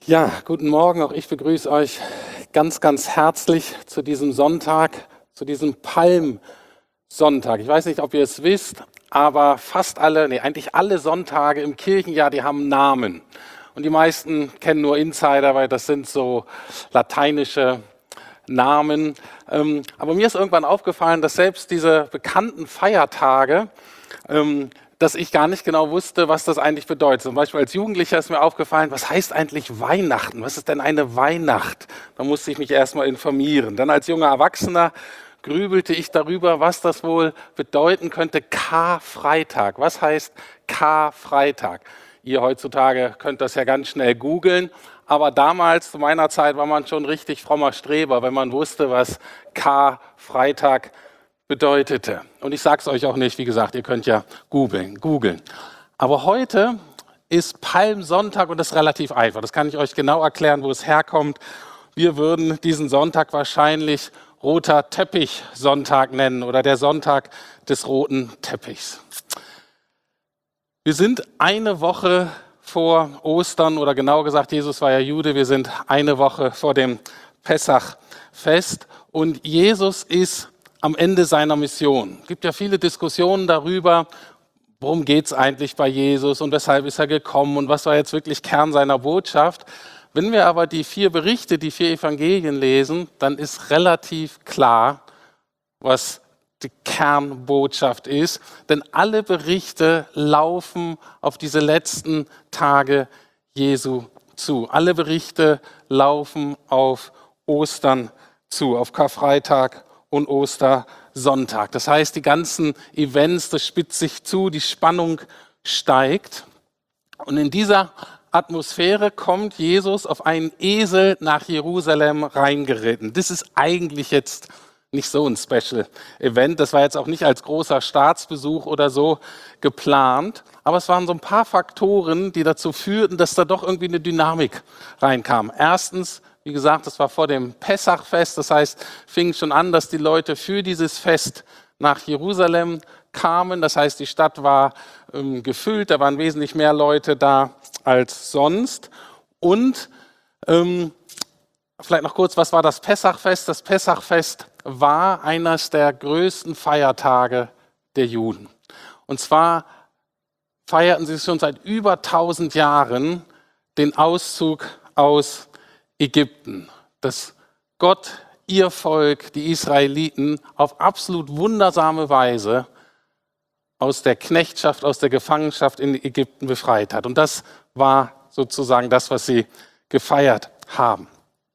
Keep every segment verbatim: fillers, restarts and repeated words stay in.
Ja, guten Morgen, auch ich begrüße euch ganz, ganz herzlich zu diesem Sonntag, zu diesem Palmsonntag. Ich weiß nicht, ob ihr es wisst, aber fast alle, nee, eigentlich alle Sonntage im Kirchenjahr, die haben Namen. Und die meisten kennen nur Insider, weil das sind so lateinische Namen. Ähm, aber mir ist irgendwann aufgefallen, dass selbst diese bekannten Feiertage, ähm, dass ich gar nicht genau wusste, was das eigentlich bedeutet. Zum Beispiel als Jugendlicher ist mir aufgefallen, was heißt eigentlich Weihnachten? Was ist denn eine Weihnacht? Da musste ich mich erstmal informieren. Dann als junger Erwachsener grübelte ich darüber, was das wohl bedeuten könnte. Karfreitag. Was heißt Karfreitag? Ihr heutzutage könnt das ja ganz schnell googeln. Aber damals, zu meiner Zeit, war man schon richtig frommer Streber, wenn man wusste, was Karfreitag bedeutete. Und ich sage es euch auch nicht, wie gesagt, ihr könnt ja googeln, googeln. Aber heute ist Palmsonntag und das ist relativ einfach. Das kann ich euch genau erklären, wo es herkommt. Wir würden diesen Sonntag wahrscheinlich roter Teppich-Sonntag nennen oder der Sonntag des roten Teppichs. Wir sind eine Woche vor Ostern oder genauer gesagt, Jesus war ja Jude, wir sind eine Woche vor dem Pessachfest und Jesus ist am Ende seiner Mission. Es gibt ja viele Diskussionen darüber, worum geht es eigentlich bei Jesus und weshalb ist er gekommen und was war jetzt wirklich Kern seiner Botschaft. Wenn wir aber die vier Berichte, die vier Evangelien lesen, dann ist relativ klar, was die Kernbotschaft ist. Denn alle Berichte laufen auf diese letzten Tage Jesu zu. Alle Berichte laufen auf Ostern zu, auf Karfreitag und Ostersonntag. Das heißt, die ganzen Events, das spitzt sich zu, die Spannung steigt. Und in dieser Atmosphäre kommt Jesus auf einen Esel nach Jerusalem reingeritten. Das ist eigentlich jetzt nicht so ein Special Event. Das war jetzt auch nicht als großer Staatsbesuch oder so geplant. Aber es waren so ein paar Faktoren, die dazu führten, dass da doch irgendwie eine Dynamik reinkam. Erstens, wie gesagt, das war vor dem Pessachfest. Das heißt, fing schon an, dass die Leute für dieses Fest nach Jerusalem kamen. Das heißt, die Stadt war ähm, gefüllt. Da waren wesentlich mehr Leute da als sonst. Und ähm, vielleicht noch kurz, was war das Pessachfest? Das Pessachfest war eines der größten Feiertage der Juden. Und zwar feierten sie schon seit über tausend Jahren den Auszug aus Ägypten, dass Gott ihr Volk, die Israeliten, auf absolut wundersame Weise aus der Knechtschaft, aus der Gefangenschaft in Ägypten befreit hat. Und das war sozusagen das, was sie gefeiert haben.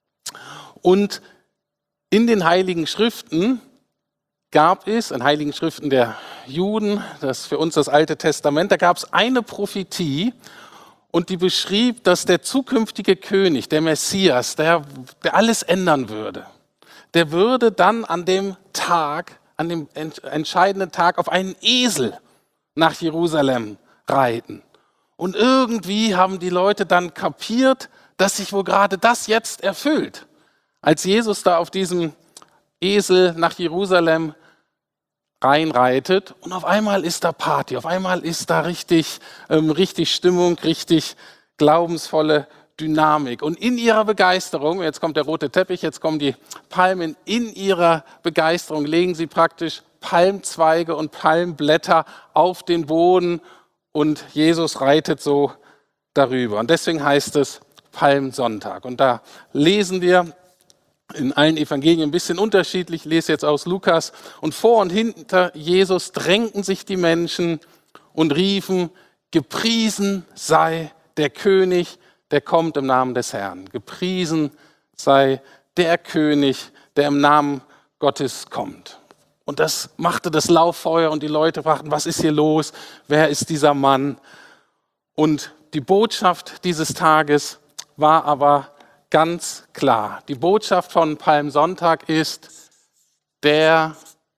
Und in den Heiligen Schriften gab es, in Heiligen Schriften der Juden, das ist für uns das Alte Testament, da gab es eine Prophetie und die beschrieb, dass der zukünftige König, der Messias, der, der alles ändern würde, der würde dann an dem Tag, an dem entscheidenden Tag auf einen Esel nach Jerusalem reiten. Und irgendwie haben die Leute dann kapiert, dass sich wohl gerade das jetzt erfüllt. Als Jesus da auf diesem Esel nach Jerusalem reinreitet und auf einmal ist da Party, auf einmal ist da richtig, ähm, richtig Stimmung, richtig glaubensvolle Dynamik. Und in ihrer Begeisterung, jetzt kommt der rote Teppich, jetzt kommen die Palmen, in ihrer Begeisterung legen sie praktisch Palmzweige und Palmblätter auf den Boden und Jesus reitet so darüber. Und deswegen heißt es Palmsonntag. Und da lesen wir in allen Evangelien ein bisschen unterschiedlich, ich lese jetzt aus Lukas. Und vor und hinter Jesus drängten sich die Menschen und riefen, gepriesen sei der König, der kommt im Namen des Herrn. Gepriesen sei der König, der im Namen Gottes kommt. Und das machte das Lauffeuer und die Leute fragten, was ist hier los? Wer ist dieser Mann? Und die Botschaft dieses Tages war aber ganz klar. Die Botschaft von Palmsonntag ist, der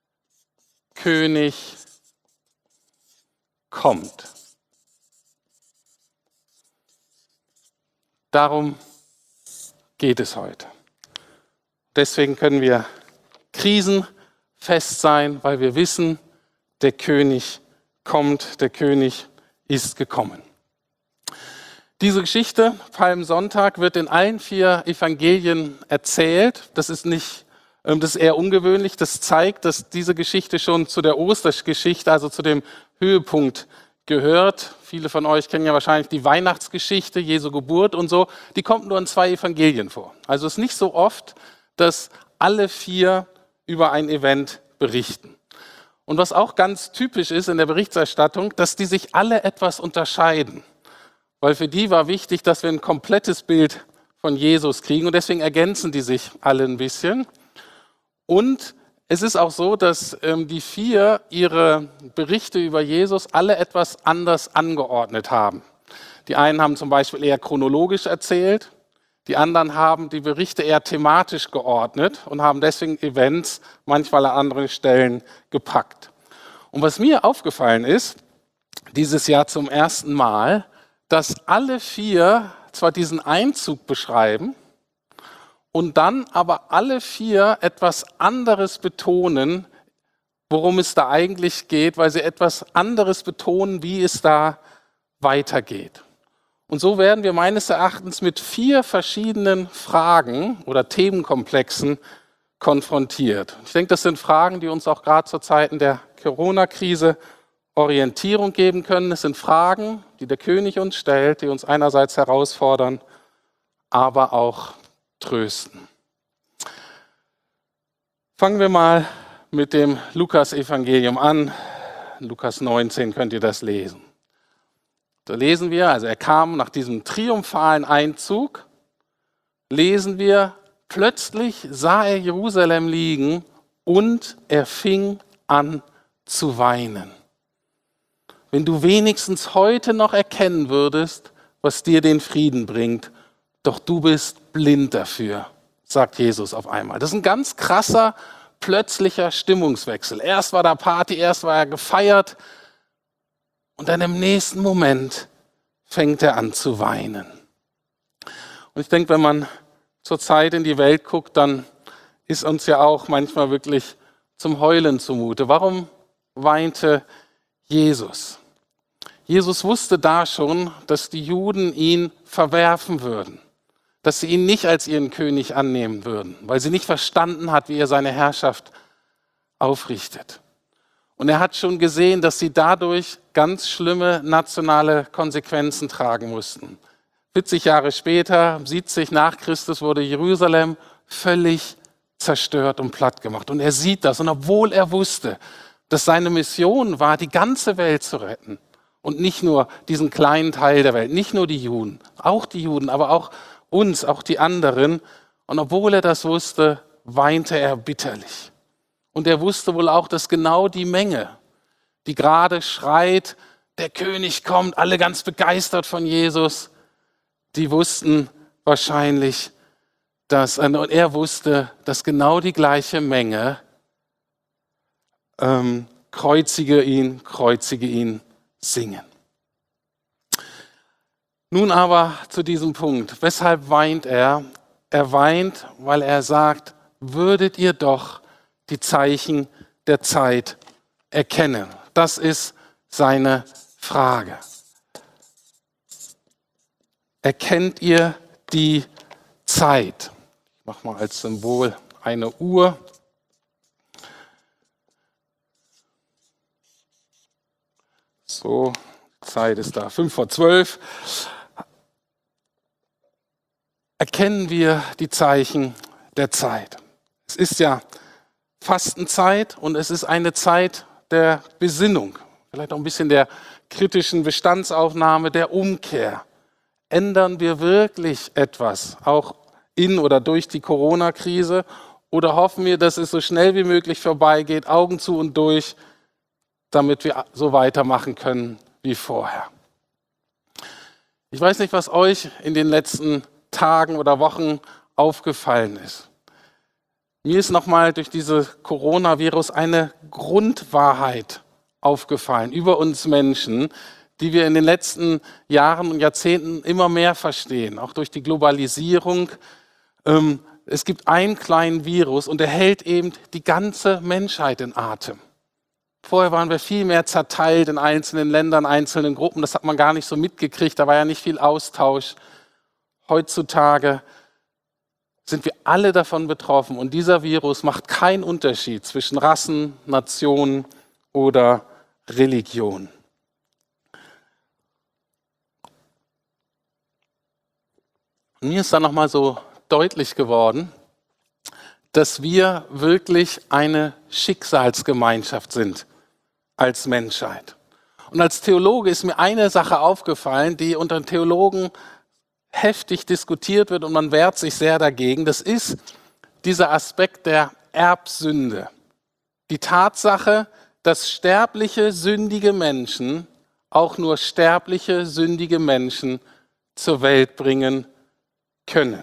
König kommt. Darum geht es heute. Deswegen können wir krisenfest sein, weil wir wissen, der König kommt, der König ist gekommen. Diese Geschichte, Palmsonntag, wird in allen vier Evangelien erzählt. Das ist nicht, ähm, das ist eher ungewöhnlich. Das zeigt, dass diese Geschichte schon zu der Ostergeschichte, also zu dem Höhepunkt gehört. Viele von euch kennen ja wahrscheinlich die Weihnachtsgeschichte, Jesu Geburt und so. Die kommt nur in zwei Evangelien vor. Also es ist nicht so oft, dass alle vier über ein Event berichten. Und was auch ganz typisch ist in der Berichterstattung, dass die sich alle etwas unterscheiden. Weil für die war wichtig, dass wir ein komplettes Bild von Jesus kriegen und deswegen ergänzen die sich alle ein bisschen. Und es ist auch so, dass ähm, die vier ihre Berichte über Jesus alle etwas anders angeordnet haben. Die einen haben zum Beispiel eher chronologisch erzählt, die anderen haben die Berichte eher thematisch geordnet und haben deswegen Events manchmal an anderen Stellen gepackt. Und was mir aufgefallen ist, dieses Jahr zum ersten Mal, dass alle vier zwar diesen Einzug beschreiben und dann aber alle vier etwas anderes betonen, worum es da eigentlich geht, weil sie etwas anderes betonen, wie es da weitergeht. Und so werden wir meines Erachtens mit vier verschiedenen Fragen oder Themenkomplexen konfrontiert. Ich denke, das sind Fragen, die uns auch gerade zu Zeiten der Corona-Krise Orientierung geben können. Es sind Fragen, die der König uns stellt, die uns einerseits herausfordern, aber auch trösten. Fangen wir mal mit dem Lukas-Evangelium an. In Lukas neunzehn könnt ihr das lesen. Da lesen wir, also er kam nach diesem triumphalen Einzug, lesen wir, plötzlich sah er Jerusalem liegen und er fing an zu weinen. Wenn du wenigstens heute noch erkennen würdest, was dir den Frieden bringt, doch du bist blind dafür, sagt Jesus auf einmal. Das ist ein ganz krasser, plötzlicher Stimmungswechsel. Erst war da Party, erst war er gefeiert und dann im nächsten Moment fängt er an zu weinen. Und ich denke, wenn man zurzeit in die Welt guckt, dann ist uns ja auch manchmal wirklich zum Heulen zumute. Warum weinte Jesus? Jesus wusste da schon, dass die Juden ihn verwerfen würden, dass sie ihn nicht als ihren König annehmen würden, weil sie nicht verstanden hat, wie er seine Herrschaft aufrichtet. Und er hat schon gesehen, dass sie dadurch ganz schlimme nationale Konsequenzen tragen mussten. vierzig Jahre später, siebzig nach Christus, wurde Jerusalem völlig zerstört und platt gemacht. Und er sieht das. Und obwohl er wusste, dass seine Mission war, die ganze Welt zu retten, und nicht nur diesen kleinen Teil der Welt, nicht nur die Juden, auch die Juden, aber auch uns, auch die anderen. Und obwohl er das wusste, weinte er bitterlich. Und er wusste wohl auch, dass genau die Menge, die gerade schreit, der König kommt, alle ganz begeistert von Jesus, die wussten wahrscheinlich, dass, und er wusste, dass genau die gleiche Menge ähm, kreuzige ihn, kreuzige ihn, singen. Nun aber zu diesem Punkt. Weshalb weint er? Er weint, weil er sagt, würdet ihr doch die Zeichen der Zeit erkennen? Das ist seine Frage. Erkennt ihr die Zeit? Ich mache mal als Symbol eine Uhr. So, Zeit ist da, fünf vor zwölf. Erkennen wir die Zeichen der Zeit. Es ist ja Fastenzeit und es ist eine Zeit der Besinnung, vielleicht auch ein bisschen der kritischen Bestandsaufnahme, der Umkehr. Ändern wir wirklich etwas, auch in oder durch die Corona-Krise, oder hoffen wir, dass es so schnell wie möglich vorbeigeht, Augen zu und durch, damit wir so weitermachen können wie vorher. Ich weiß nicht, was euch in den letzten Tagen oder Wochen aufgefallen ist. Mir ist nochmal durch diese Coronavirus eine Grundwahrheit aufgefallen über uns Menschen, die wir in den letzten Jahren und Jahrzehnten immer mehr verstehen, auch durch die Globalisierung. Es gibt einen kleinen Virus und er hält eben die ganze Menschheit in Atem. Vorher waren wir viel mehr zerteilt in einzelnen Ländern, einzelnen Gruppen. Das hat man gar nicht so mitgekriegt. Da war ja nicht viel Austausch. Heutzutage sind wir alle davon betroffen. Und dieser Virus macht keinen Unterschied zwischen Rassen, Nationen oder Religion. Und mir ist dann nochmal so deutlich geworden, dass wir wirklich eine Schicksalsgemeinschaft sind als Menschheit. Und als Theologe ist mir eine Sache aufgefallen, die unter den Theologen heftig diskutiert wird und man wehrt sich sehr dagegen. Das ist dieser Aspekt der Erbsünde. Die Tatsache, dass sterbliche, sündige Menschen auch nur sterbliche, sündige Menschen zur Welt bringen können.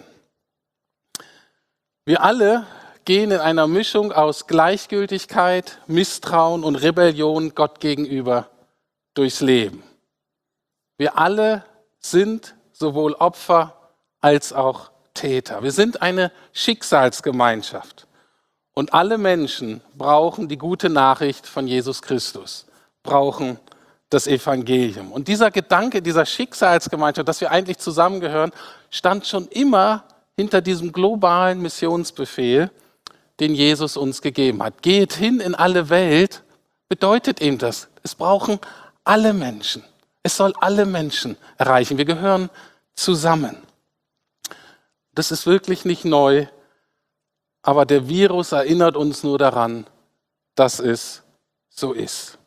Wir alle gehen in einer Mischung aus Gleichgültigkeit, Misstrauen und Rebellion Gott gegenüber durchs Leben. Wir alle sind sowohl Opfer als auch Täter. Wir sind eine Schicksalsgemeinschaft. Und alle Menschen brauchen die gute Nachricht von Jesus Christus, brauchen das Evangelium. Und dieser Gedanke dieser Schicksalsgemeinschaft, dass wir eigentlich zusammengehören, stand schon immer hinter diesem globalen Missionsbefehl, den Jesus uns gegeben hat. Geht hin in alle Welt, bedeutet eben das. Es brauchen alle Menschen. Es soll alle Menschen erreichen. Wir gehören zusammen. Das ist wirklich nicht neu, aber der Virus erinnert uns nur daran, dass es so ist.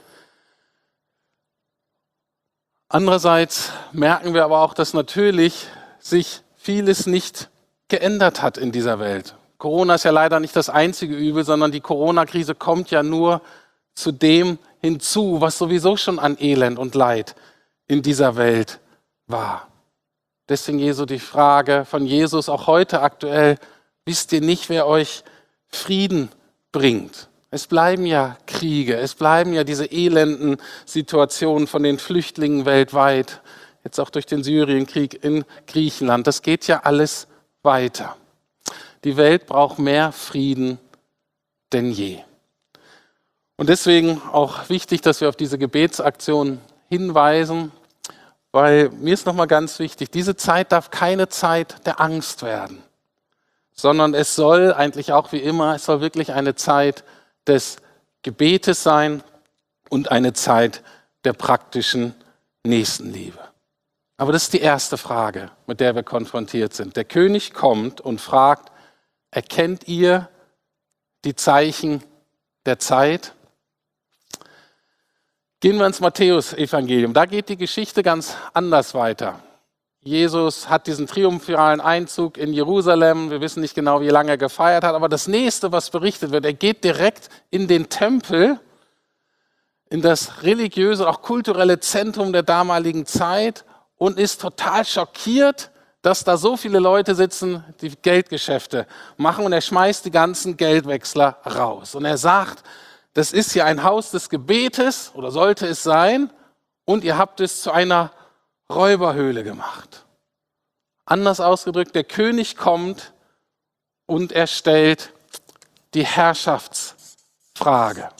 Andererseits merken wir aber auch, dass natürlich sich vieles nicht geändert hat in dieser Welt. Corona ist ja leider nicht das einzige Übel, sondern die Corona-Krise kommt ja nur zu dem hinzu, was sowieso schon an Elend und Leid in dieser Welt war. Deswegen Jesu die Frage von Jesus auch heute aktuell: Wisst ihr nicht, wer euch Frieden bringt? Es bleiben ja Kriege, es bleiben ja diese elenden Situationen von den Flüchtlingen weltweit, jetzt auch durch den Syrienkrieg in Griechenland. Das geht ja alles weiter. Die Welt braucht mehr Frieden denn je. Und deswegen auch wichtig, dass wir auf diese Gebetsaktion hinweisen, weil mir ist nochmal ganz wichtig, diese Zeit darf keine Zeit der Angst werden, sondern es soll eigentlich auch wie immer, es soll wirklich eine Zeit des Gebetes sein und eine Zeit der praktischen Nächstenliebe. Aber das ist die erste Frage, mit der wir konfrontiert sind. Der König kommt und fragt: Erkennt ihr die Zeichen der Zeit? Gehen wir ins Matthäus-Evangelium. Da geht die Geschichte ganz anders weiter. Jesus hat diesen triumphalen Einzug in Jerusalem. Wir wissen nicht genau, wie lange er gefeiert hat, aber das nächste, was berichtet wird, er geht direkt in den Tempel, in das religiöse, auch kulturelle Zentrum der damaligen Zeit und ist total schockiert, dass da so viele Leute sitzen, die Geldgeschäfte machen, und er schmeißt die ganzen Geldwechsler raus. Und er sagt: Das ist hier ein Haus des Gebetes, oder sollte es sein, und ihr habt es zu einer Räuberhöhle gemacht. Anders ausgedrückt, der König kommt und er stellt die Herrschaftsfrage.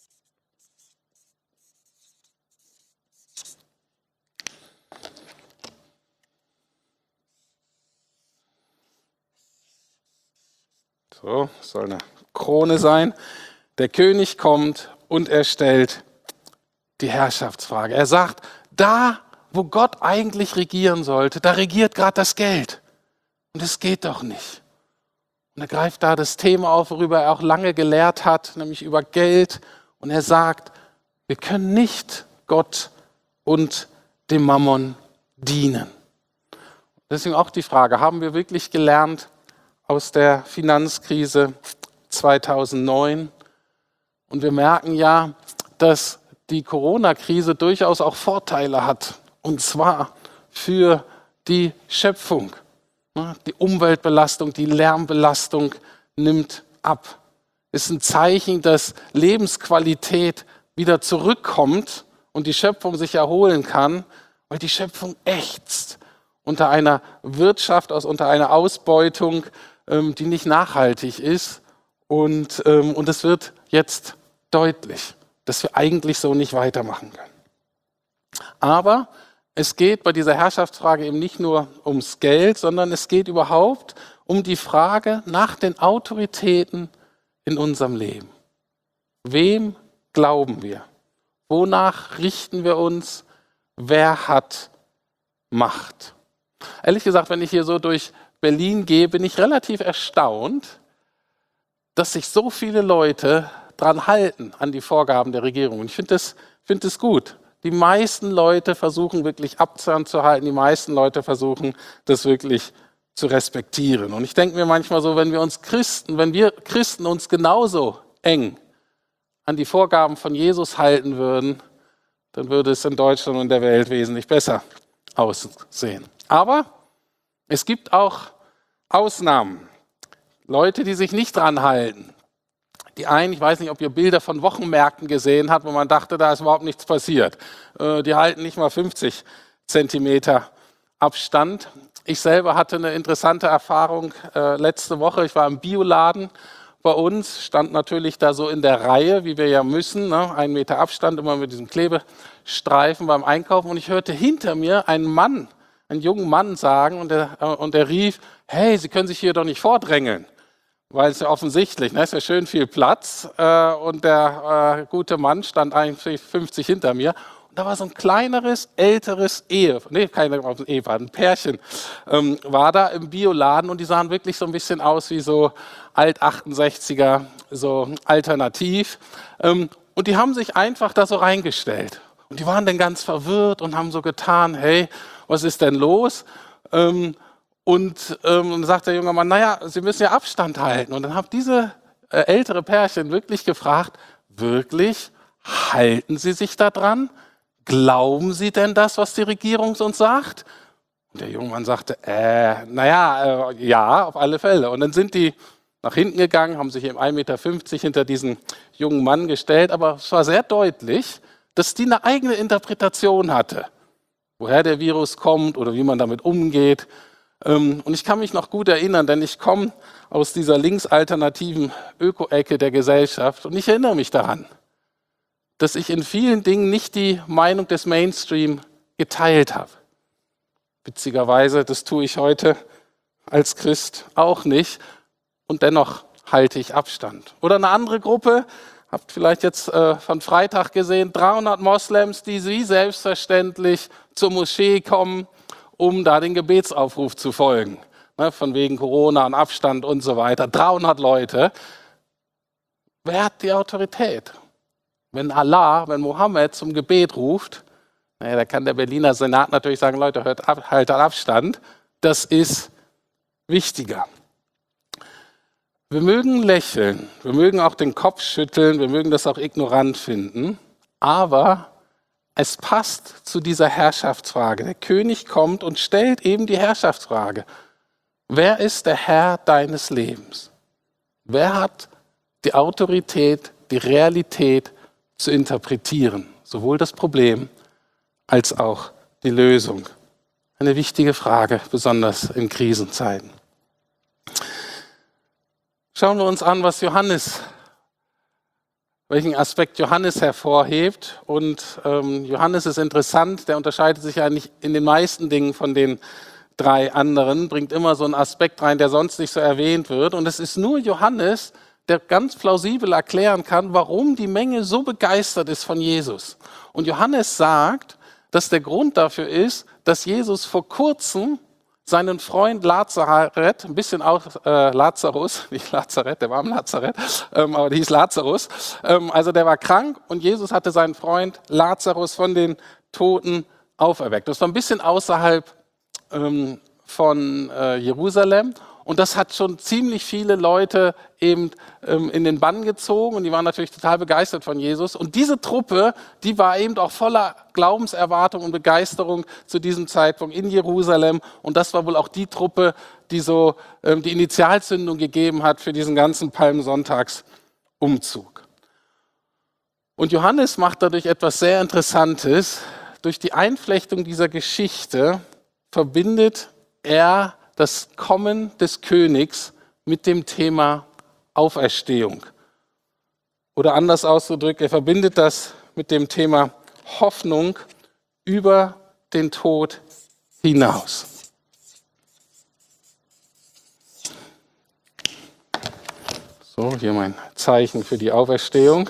So, soll eine Krone sein. Der König kommt und er stellt die Herrschaftsfrage. Er sagt: Da, wo Gott eigentlich regieren sollte, da regiert gerade das Geld. Und es geht doch nicht. Und er greift da das Thema auf, worüber er auch lange gelehrt hat, nämlich über Geld. Und er sagt, wir können nicht Gott und dem Mammon dienen. Deswegen auch die Frage: Haben wir wirklich gelernt aus der Finanzkrise zweitausendneun? Und wir merken ja, dass die Corona-Krise durchaus auch Vorteile hat. Und zwar für die Schöpfung. Die Umweltbelastung, die Lärmbelastung nimmt ab. Ist ein Zeichen, dass Lebensqualität wieder zurückkommt und die Schöpfung sich erholen kann, weil die Schöpfung ächzt unter einer Wirtschaft, aus unter einer Ausbeutung, ähm, die nicht nachhaltig ist. Und, ähm, und es wird jetzt deutlich. dass wir eigentlich so nicht weitermachen können. Aber es geht bei dieser Herrschaftsfrage eben nicht nur ums Geld, sondern es geht überhaupt um die Frage nach den Autoritäten in unserem Leben. Wem glauben wir? Wonach richten wir uns? Wer hat Macht? Ehrlich gesagt, wenn ich hier so durch Berlin gehe, bin ich relativ erstaunt, dass sich so viele Leute dran halten an die Vorgaben der Regierung. Und ich finde das, find das gut. Die meisten Leute versuchen wirklich Abstand zu halten, die meisten Leute versuchen das wirklich zu respektieren. Und ich denke mir manchmal so, wenn wir uns Christen, wenn wir Christen uns genauso eng an die Vorgaben von Jesus halten würden, dann würde es in Deutschland und der Welt wesentlich besser aussehen. Aber es gibt auch Ausnahmen. Leute, die sich nicht dran halten. Die einen, ich weiß nicht, ob ihr Bilder von Wochenmärkten gesehen habt, wo man dachte, da ist überhaupt nichts passiert. Äh, die halten nicht mal fünfzig Zentimeter Abstand. Ich selber hatte eine interessante Erfahrung äh, letzte Woche. Ich war im Bioladen bei uns, stand natürlich da so in der Reihe, wie wir ja müssen, ne? Ein Meter Abstand, immer mit diesem Klebestreifen beim Einkaufen. Und ich hörte hinter mir einen Mann, einen jungen Mann sagen und der, äh, und der rief, hey, Sie können sich hier doch nicht vordrängeln. Weil es ja offensichtlich, ne, ist ja schön viel Platz äh, und der äh, gute Mann stand eigentlich fünfzig hinter mir. Und da war so ein kleineres, älteres Ehe, nee, kein Ehepaar, ein Pärchen, ähm, war da im Bioladen und die sahen wirklich so ein bisschen aus wie so Alt-achtundsechziger, so alternativ. Ähm, und die haben sich einfach da so reingestellt. Und die waren dann ganz verwirrt und haben so getan, hey, was ist denn los? Ähm, Und ähm, dann sagt der junge Mann, naja, Sie müssen ja Abstand halten. Und dann haben diese äh, ältere Pärchen wirklich gefragt, wirklich, halten Sie sich da dran? Glauben Sie denn das, was die Regierung uns sagt? Und der junge Mann sagte, äh, naja, äh, ja, auf alle Fälle. Und dann sind die nach hinten gegangen, haben sich im ein Meter fünfzig hinter diesen jungen Mann gestellt. Aber es war sehr deutlich, dass die eine eigene Interpretation hatte, woher der Virus kommt oder wie man damit umgeht. Und ich kann mich noch gut erinnern, denn ich komme aus dieser linksalternativen Öko-Ecke der Gesellschaft und ich erinnere mich daran, dass ich in vielen Dingen nicht die Meinung des Mainstream geteilt habe. Witzigerweise, das tue ich heute als Christ auch nicht und dennoch halte ich Abstand. Oder eine andere Gruppe, habt vielleicht jetzt äh, von Freitag gesehen, dreihundert Moslems, die wie selbstverständlich zur Moschee kommen, um da den Gebetsaufruf zu folgen. Ne, von wegen Corona und Abstand und so weiter. dreihundert Leute. Wer hat die Autorität? Wenn Allah, wenn Mohammed zum Gebet ruft, naja, da kann der Berliner Senat natürlich sagen, Leute, hört ab, haltet Abstand. Das ist wichtiger. Wir mögen lächeln, wir mögen auch den Kopf schütteln, wir mögen das auch ignorant finden, aber es passt zu dieser Herrschaftsfrage. Der König kommt und stellt eben die Herrschaftsfrage. Wer ist der Herr deines Lebens? Wer hat die Autorität, die Realität zu interpretieren? Sowohl das Problem als auch die Lösung. Eine wichtige Frage, besonders in Krisenzeiten. Schauen wir uns an, was Johannes welchen Aspekt Johannes hervorhebt. Und ähm, Johannes ist interessant, der unterscheidet sich ja nicht in den meisten Dingen von den drei anderen, bringt immer so einen Aspekt rein, der sonst nicht so erwähnt wird. Und es ist nur Johannes, der ganz plausibel erklären kann, warum die Menge so begeistert ist von Jesus. Und Johannes sagt, dass der Grund dafür ist, dass Jesus vor kurzem seinen Freund Lazareth, ein bisschen auch äh, Lazarus, nicht Lazareth, der war im Lazareth, ähm, aber der hieß Lazarus, ähm, also der war krank und Jesus hatte seinen Freund Lazarus von den Toten auferweckt. Das war ein bisschen außerhalb ähm, von äh, Jerusalem und das hat schon ziemlich viele Leute eben ähm, in den Bann gezogen und die waren natürlich total begeistert von Jesus. Und diese Truppe, die war eben auch voller Glaubenserwartung und Begeisterung zu diesem Zeitpunkt in Jerusalem. Und das war wohl auch die Truppe, die so ähm, die Initialzündung gegeben hat für diesen ganzen Palmsonntagsumzug. Und Johannes macht dadurch etwas sehr Interessantes. Durch die Einflechtung dieser Geschichte verbindet er das Kommen des Königs mit dem Thema Auferstehung. Oder anders ausgedrückt, er verbindet das mit dem Thema Hoffnung über den Tod hinaus. So, hier mein Zeichen für die Auferstehung.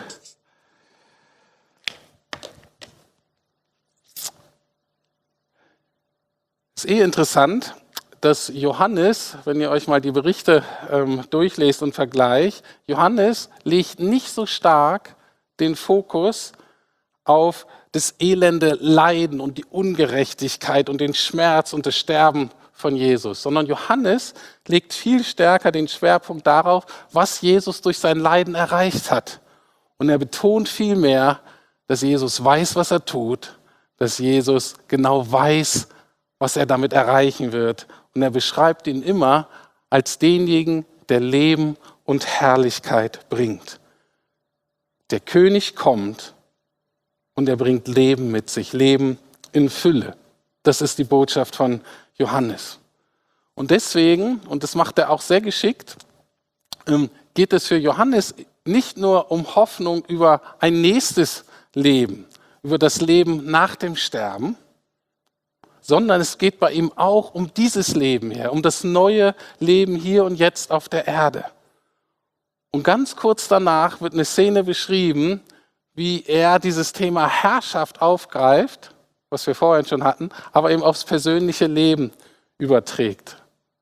Es ist eh interessant, dass Johannes, wenn ihr euch mal die Berichte ähm, durchlest und vergleicht, Johannes legt nicht so stark den Fokus auf das elende Leiden und die Ungerechtigkeit und den Schmerz und das Sterben von Jesus, sondern Johannes legt viel stärker den Schwerpunkt darauf, was Jesus durch sein Leiden erreicht hat. Und er betont viel mehr, dass Jesus weiß, was er tut, dass Jesus genau weiß, was er damit erreichen wird. Und er beschreibt ihn immer als denjenigen, der Leben und Herrlichkeit bringt. Der König kommt und er bringt Leben mit sich, Leben in Fülle. Das ist die Botschaft von Johannes. Und deswegen, und das macht er auch sehr geschickt, geht es für Johannes nicht nur um Hoffnung über ein nächstes Leben, über das Leben nach dem Sterben, sondern es geht bei ihm auch um dieses Leben hier, um das neue Leben hier und jetzt auf der Erde. Und ganz kurz danach wird eine Szene beschrieben, wie er dieses Thema Herrschaft aufgreift, was wir vorhin schon hatten, aber eben aufs persönliche Leben überträgt.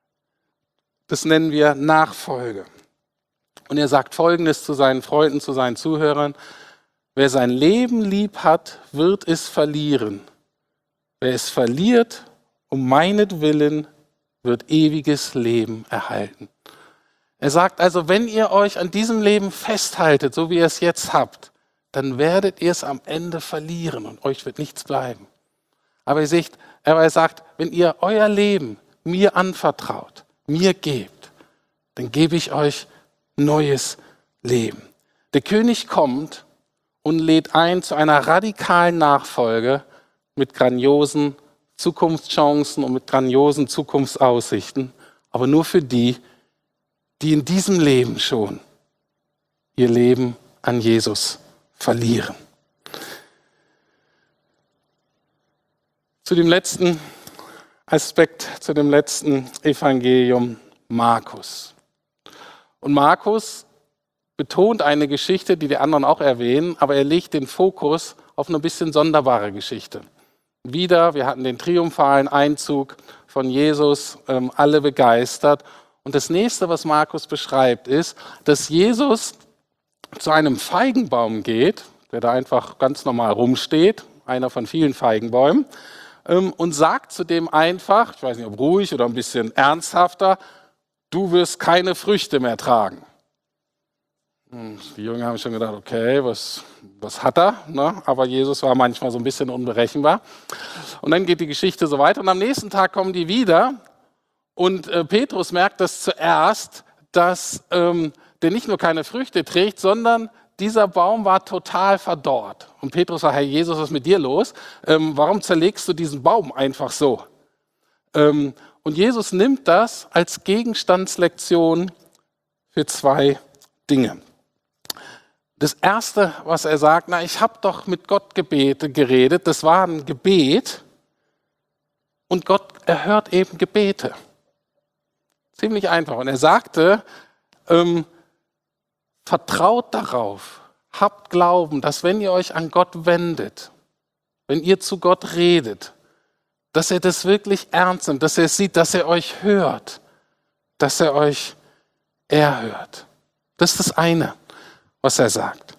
Das nennen wir Nachfolge. Und er sagt Folgendes zu seinen Freunden, zu seinen Zuhörern: Wer sein Leben lieb hat, wird es verlieren. Wer es verliert, um meinetwillen, wird ewiges Leben erhalten. Er sagt also, wenn ihr euch an diesem Leben festhaltet, so wie ihr es jetzt habt, dann werdet ihr es am Ende verlieren und euch wird nichts bleiben. Aber er sagt, er sagt, wenn ihr euer Leben mir anvertraut, mir gebt, dann gebe ich euch neues Leben. Der König kommt und lädt ein zu einer radikalen Nachfolge mit grandiosen Zukunftschancen und mit grandiosen Zukunftsaussichten, aber nur für die, die in diesem Leben schon ihr Leben an Jesus verlieren. Zu dem letzten Aspekt, zu dem letzten Evangelium, Markus. Und Markus betont eine Geschichte, die die anderen auch erwähnen, aber er legt den Fokus auf eine bisschen sonderbare Geschichte. Wieder, wir hatten den triumphalen Einzug von Jesus, ähm, alle begeistert. Und das nächste, was Markus beschreibt, ist, dass Jesus zu einem Feigenbaum geht, der da einfach ganz normal rumsteht, einer von vielen Feigenbäumen, ähm, und sagt zu dem einfach, ich weiß nicht, ob ruhig oder ein bisschen ernsthafter: Du wirst keine Früchte mehr tragen. Und die Jünger haben schon gedacht, okay, was, was hat er? Ne? Aber Jesus war manchmal so ein bisschen unberechenbar. Und dann geht die Geschichte so weiter und am nächsten Tag kommen die wieder und äh, Petrus merkt das zuerst, dass ähm, der nicht nur keine Früchte trägt, sondern dieser Baum war total verdorrt. Und Petrus sagt: Herr Jesus, was ist mit dir los? Ähm, warum zerlegst du diesen Baum einfach so? Ähm, und Jesus nimmt das als Gegenstandslektion für zwei Dinge. Das Erste, was er sagt: Na, ich habe doch mit Gott Gebete geredet. Das war ein Gebet und Gott erhört eben Gebete. Ziemlich einfach. Und er sagte, ähm, vertraut darauf, habt Glauben, dass wenn ihr euch an Gott wendet, wenn ihr zu Gott redet, dass er das wirklich ernst nimmt, dass er sieht, dass er euch hört, dass er euch erhört. Das ist das eine, was er sagt.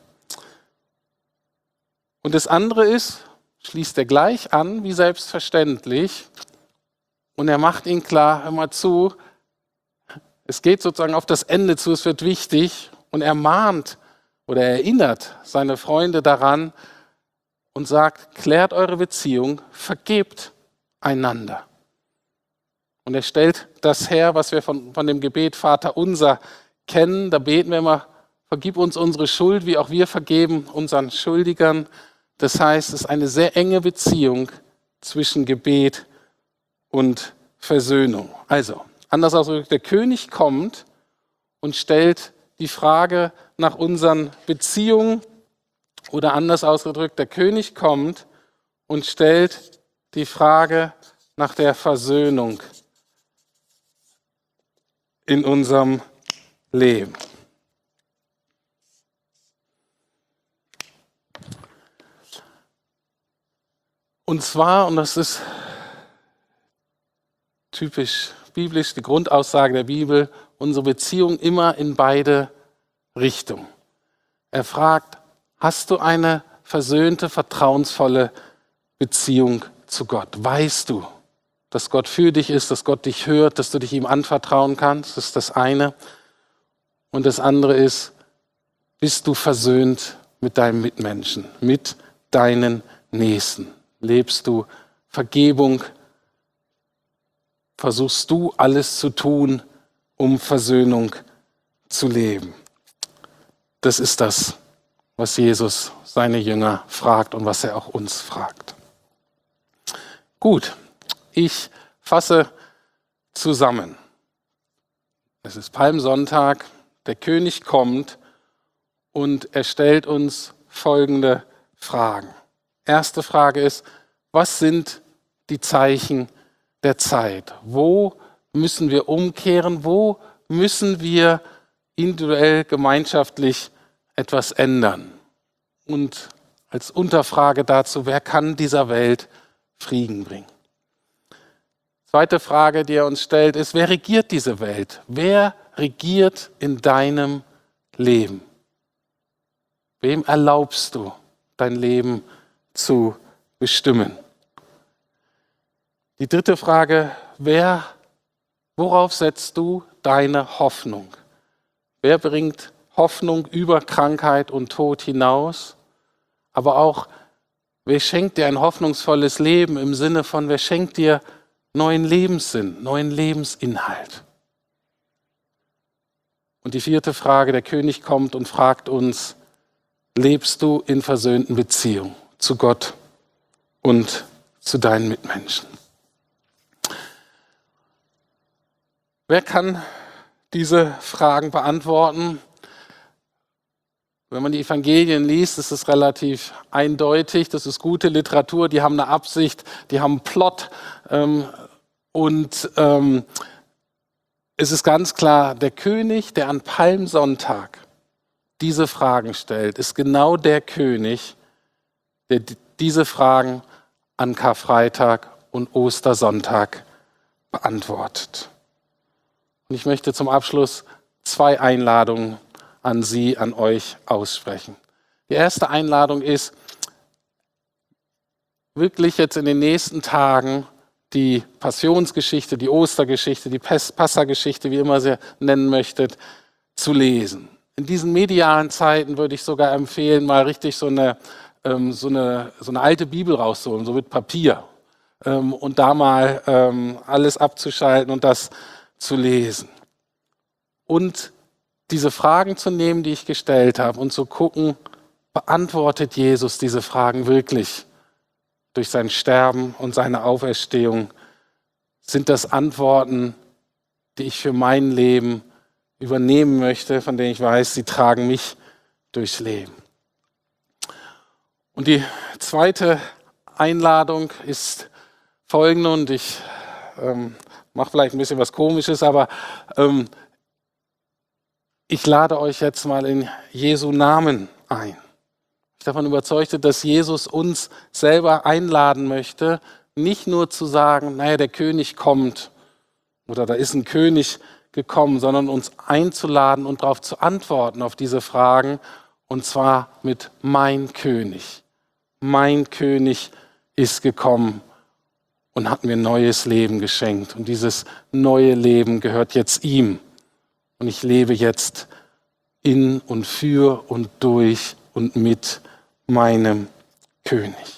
Und das andere ist, schließt er gleich an, wie selbstverständlich, und er macht ihnen klar: Hör mal zu, es geht sozusagen auf das Ende zu, es wird wichtig, und er mahnt oder erinnert seine Freunde daran und sagt: Klärt eure Beziehung, vergebt einander. Und er stellt das her, was wir von, von dem Gebet Vater unser kennen. Da beten wir immer: Vergib uns unsere Schuld, wie auch wir vergeben unseren Schuldigern. Das heißt, es ist eine sehr enge Beziehung zwischen Gebet und Versöhnung. Also, anders ausgedrückt, der König kommt und stellt die Frage nach unseren Beziehungen oder anders ausgedrückt, der König kommt und stellt die Frage nach der Versöhnung in unserem Leben. Und zwar, und das ist typisch biblisch, die Grundaussage der Bibel, unsere Beziehung immer in beide Richtungen. Er fragt, hast du eine versöhnte, vertrauensvolle Beziehung zu Gott? Weißt du, dass Gott für dich ist, dass Gott dich hört, dass du dich ihm anvertrauen kannst? Das ist das eine. Und das andere ist, bist du versöhnt mit deinem Mitmenschen, mit deinen Nächsten? Lebst du Vergebung? Versuchst du alles zu tun, um Versöhnung zu leben? Das ist das, was Jesus seine Jünger fragt und was er auch uns fragt. Gut, ich fasse zusammen. Es ist Palmsonntag, der König kommt und er stellt uns folgende Fragen. Erste Frage ist, was sind die Zeichen der Zeit? Wo müssen wir umkehren? Wo müssen wir individuell, gemeinschaftlich etwas ändern? Und als Unterfrage dazu, wer kann dieser Welt Frieden bringen? Zweite Frage, die er uns stellt, ist, wer regiert diese Welt? Wer regiert in deinem Leben? Wem erlaubst du, dein Leben zu bestimmen? Die dritte Frage, wer, worauf setzt du deine Hoffnung? Wer bringt Hoffnung über Krankheit und Tod hinaus? Aber auch, wer schenkt dir ein hoffnungsvolles Leben im Sinne von, wer schenkt dir neuen Lebenssinn, neuen Lebensinhalt? Und die vierte Frage, der König kommt und fragt uns, lebst du in versöhnten Beziehungen zu Gott und zu deinen Mitmenschen? Wer kann diese Fragen beantworten? Wenn man die Evangelien liest, ist es relativ eindeutig. Das ist gute Literatur, die haben eine Absicht, die haben einen Plot. Ähm, und ähm, es ist ganz klar, der König, der an Palmsonntag diese Fragen stellt, ist genau der König, der diese Fragen an Karfreitag und Ostersonntag beantwortet. Und ich möchte zum Abschluss zwei Einladungen an Sie, an euch aussprechen. Die erste Einladung ist, wirklich jetzt in den nächsten Tagen die Passionsgeschichte, die Ostergeschichte, die Passageschichte, wie immer ihr nennen möchtet, zu lesen. In diesen medialen Zeiten würde ich sogar empfehlen, mal richtig so eine, ähm, so eine, so eine alte Bibel rauszuholen, so mit Papier. Ähm, und da mal ähm, alles abzuschalten und das zu lesen. Und diese Fragen zu nehmen, die ich gestellt habe, und zu gucken, beantwortet Jesus diese Fragen wirklich durch sein Sterben und seine Auferstehung? Sind das Antworten, die ich für mein Leben übernehmen möchte, von denen ich weiß, sie tragen mich durchs Leben? Und die zweite Einladung ist folgende, und ich ähm, mache vielleicht ein bisschen was Komisches, aber ähm, ich lade euch jetzt mal in Jesu Namen ein. Ich bin davon überzeugt, dass Jesus uns selber einladen möchte, nicht nur zu sagen, naja, der König kommt oder da ist ein König gekommen, sondern uns einzuladen und darauf zu antworten, auf diese Fragen, und zwar mit mein König. Mein König ist gekommen und hat mir neues Leben geschenkt. Und dieses neue Leben gehört jetzt ihm. Und ich lebe jetzt in und für und durch und mit meinem König.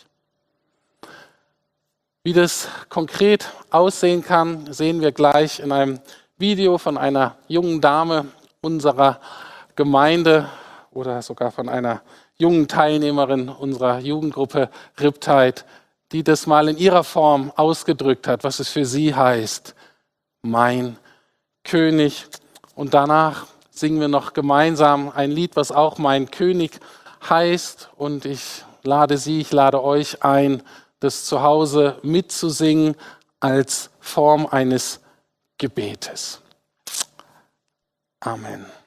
Wie das konkret aussehen kann, sehen wir gleich in einem Video von einer jungen Dame unserer Gemeinde oder sogar von einer jungen Teilnehmerin unserer Jugendgruppe Riptide, die das mal in ihrer Form ausgedrückt hat, was es für sie heißt, mein König. Und danach singen wir noch gemeinsam ein Lied, was auch Mein König heißt. Und ich lade Sie, ich lade euch ein, das zu Hause mitzusingen als Form eines Gebetes. Amen.